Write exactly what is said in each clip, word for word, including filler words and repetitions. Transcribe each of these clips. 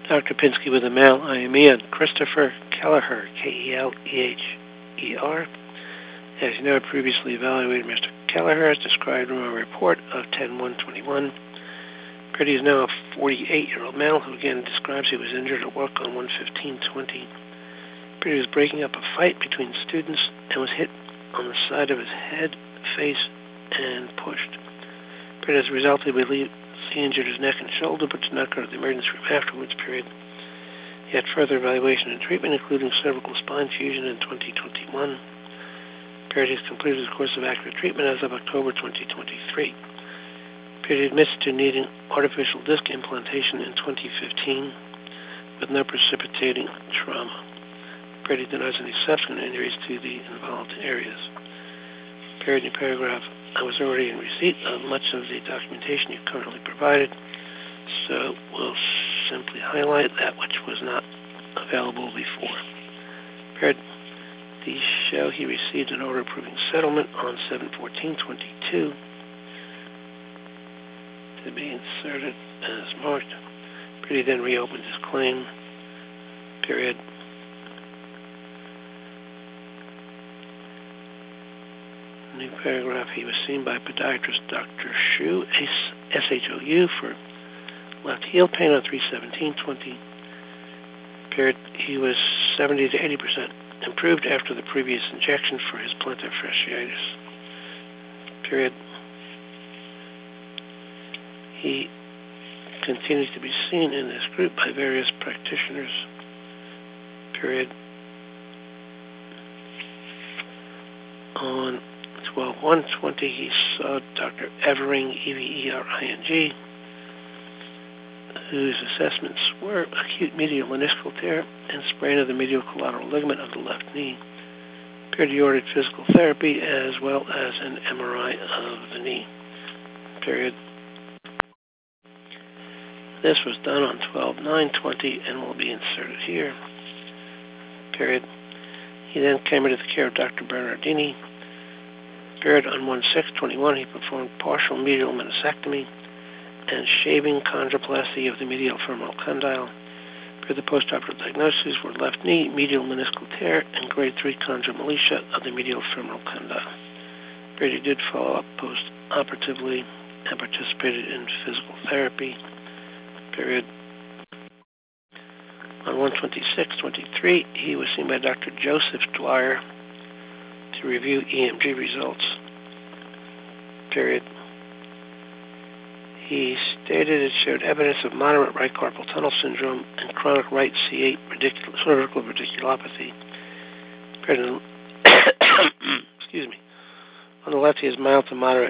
Doctor Pinsky with a male I M E on Christopher Kelleher, K E L E H E R. As you know, previously evaluated Mister Kelleher as described in a report of ten one twenty-one. Pretty is now a forty-eight-year-old male who again describes he was injured at work on one fifteen twenty. Pretty was breaking up a fight between students and was hit on the side of his head, face, and pushed. Pretty, as a result, he believes he injured his neck and shoulder, but did not go to the emergency room afterwards. Period. He had further evaluation and treatment, including cervical spine fusion in twenty twenty-one. Period. He's completed his course of active treatment as of October twenty twenty-three. Period. Admits to needing artificial disc implantation in twenty fifteen with no precipitating trauma. Period. Denies any subsequent injuries to the involved areas. Period. In paragraph, I was already in receipt of much of the documentation you currently provided, so we'll simply highlight that which was not available before. Period. These show he received an order approving settlement on seven fourteen twenty-two to be inserted as marked. Period. Then reopened his claim. Period. New paragraph, he was seen by podiatrist Doctor Shou, S H O U, for left heel pain on three seventeen twenty. Period. He was seventy to eighty percent improved after the previous injection for his plantar fasciitis. Period. He continues to be seen in this group by various practitioners. Period. On twelve one twenty, he saw Doctor Evering, E V E R I N G, whose assessments were acute medial meniscal tear and sprain of the medial collateral ligament of the left knee. Period. He ordered physical therapy as well as an M R I of the knee. Period. This was done on twelve nine twenty and will be inserted here. Period. He then came into the care of Doctor Bernardini. Period. On one six twenty-one, he performed partial medial meniscectomy and shaving chondroplasty of the medial femoral condyle. Period. The postoperative diagnoses were left knee, medial meniscal tear, and grade three chondromalacia of the medial femoral condyle. Period. He did follow up post-operatively and participated in physical therapy. Period. On one twenty-six twenty-three, he was seen by Doctor Joseph Dwyer to review E M G results. Period. He stated it showed evidence of moderate right carpal tunnel syndrome and chronic right C eight radicul- cervical radiculopathy. Period. Excuse me. On the left, he has mild to moderate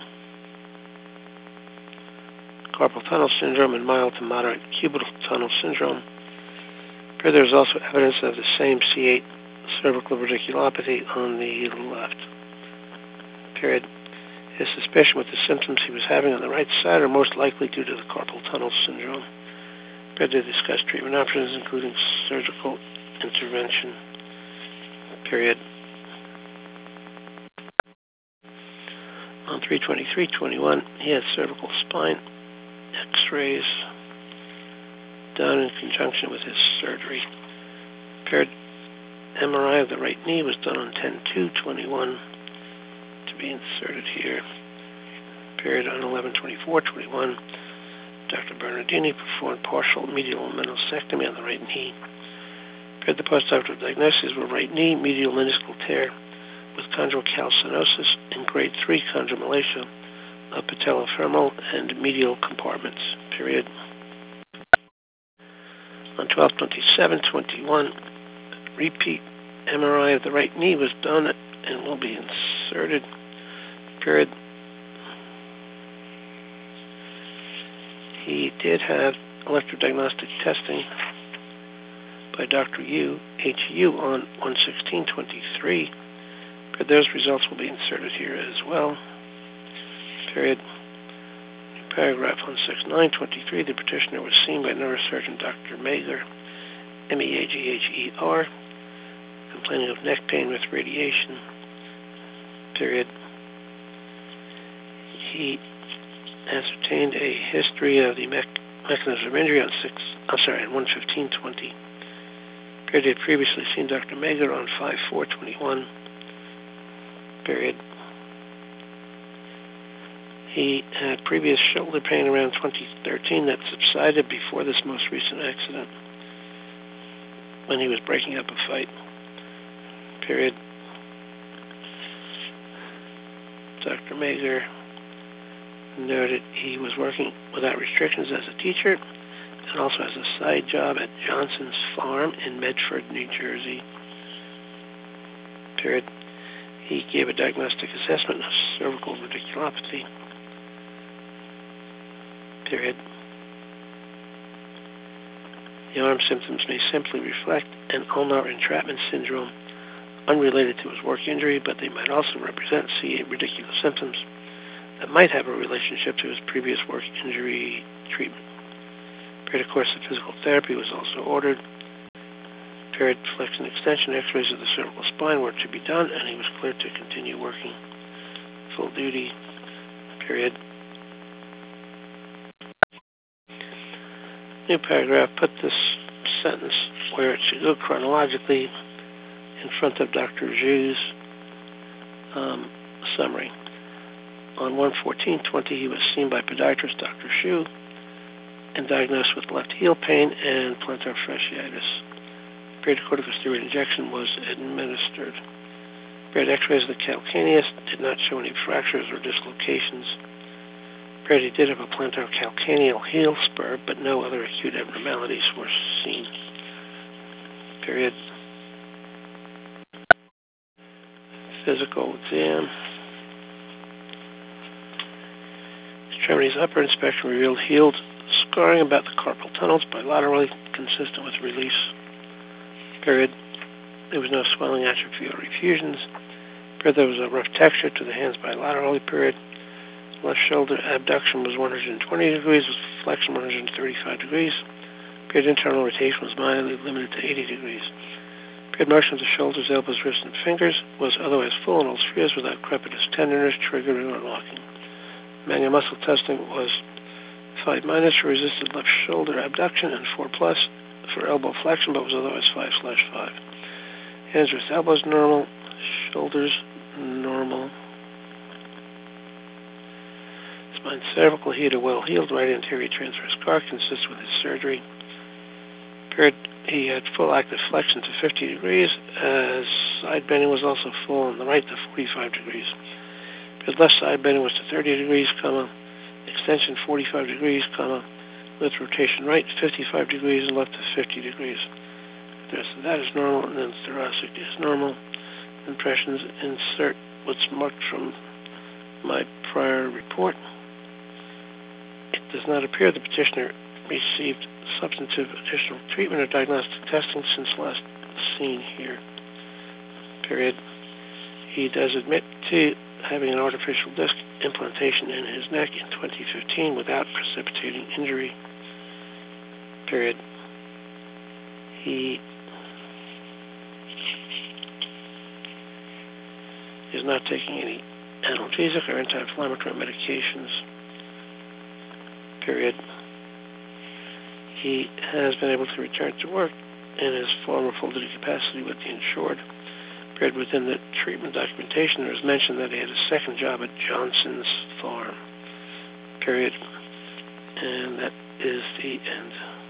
carpal tunnel syndrome and mild to moderate cubital tunnel syndrome. Period. There is also evidence of the same C eight cervical radiculopathy on the left. Period. His suspicion with the symptoms he was having on the right side are most likely due to the carpal tunnel syndrome. Period. They discussed treatment options, including surgical intervention. Period. On three twenty-three twenty-one, he had cervical spine X-rays done in conjunction with his surgery. Period. M R I of the right knee was done on ten two twenty-one to be inserted here. Period. On eleven twenty-four twenty-one, Doctor Bernardini performed partial medial meniscectomy on the right knee. Period. The postoperative diagnoses were right knee, medial meniscal tear with chondrocalcinosis and grade three chondromalacia of patellofemoral and medial compartments. Period. On twelve twenty-seven twenty-one, repeat M R I of the right knee was done and will be inserted. Period. He did have electrodiagnostic testing by Doctor Yu, H U, on one sixteen twenty-three. But those results will be inserted here as well. Period. Paragraph on six nine twenty-three, the petitioner was seen by neurosurgeon Doctor Mager, M E A G H E R, complaining of neck pain with radiation. Period. He ascertained a history of the mechanism of injury on six. I'm sorry, on one fifteen twenty. Period. He had previously seen Doctor Mager on five four twenty-one. Period. He had previous shoulder pain around twenty thirteen that subsided before this most recent accident when he was breaking up a fight. Period. Doctor Mager noted he was working without restrictions as a teacher and also has a side job at Johnson's Farm in Medford, New Jersey. Period. He gave a diagnostic assessment of cervical radiculopathy. Period. The arm symptoms may simply reflect an ulnar entrapment syndrome unrelated to his work injury, but they might also represent C eight radicular symptoms that might have a relationship to his previous work injury treatment. Period. Of course, the physical therapy was also ordered. Period. Flexion extension x-rays of the cervical spine were to be done, and he was cleared to continue working full duty. Period. New paragraph, put this sentence where it should go chronologically in front of Doctor Zhu's um, summary. On one fourteen twenty, he was seen by podiatrist Doctor Zhu and diagnosed with left heel pain and plantar fasciitis. Period. Corticosteroid injection was administered. Period. X-rays of the calcaneus did not show any fractures or dislocations. Period. He did have a plantar calcaneal heel spur, but no other acute abnormalities were seen. Period. Physical exam. Extremities upper inspection revealed healed scarring about the carpal tunnels bilaterally, consistent with release. Period. There was no swelling, atrophy, or effusions. Period. There was a rough texture to the hands bilaterally. Period. Left shoulder abduction was one hundred twenty degrees, with flexion one hundred thirty-five degrees. Period. Internal rotation was mildly limited to eighty degrees. Period. Motion of the shoulders, elbows, wrists, and fingers was otherwise full in all spheres without crepitus tenderness, triggering, or locking. Manual muscle testing was five minus for resisted left shoulder abduction and four plus for elbow flexion, but was otherwise five slash five. Hands, wrists, elbows normal, shoulders normal. Spine cervical, he had a well-healed right anterior transverse scar consistent with his surgery. Period. He had full active flexion to fifty degrees, as side bending was also full on the right to forty-five degrees. His left side bending was to thirty degrees, comma, extension forty-five degrees, comma, with rotation right fifty-five degrees and left to fifty degrees. The rest of that is normal, and then thoracic is normal. Impressions, insert what's marked from my prior report. It does not appear the petitioner received substantive additional treatment or diagnostic testing since last seen here. Period. He does admit to having an artificial disc implantation in his neck in twenty fifteen without precipitating injury. Period. He is not taking any analgesic or anti-inflammatory medications. Period. He has been able to return to work in his former full-duty capacity with the insured. Period. Within the treatment documentation, there is mention that he had a second job at Johnson's Farm. Period. And that is the end.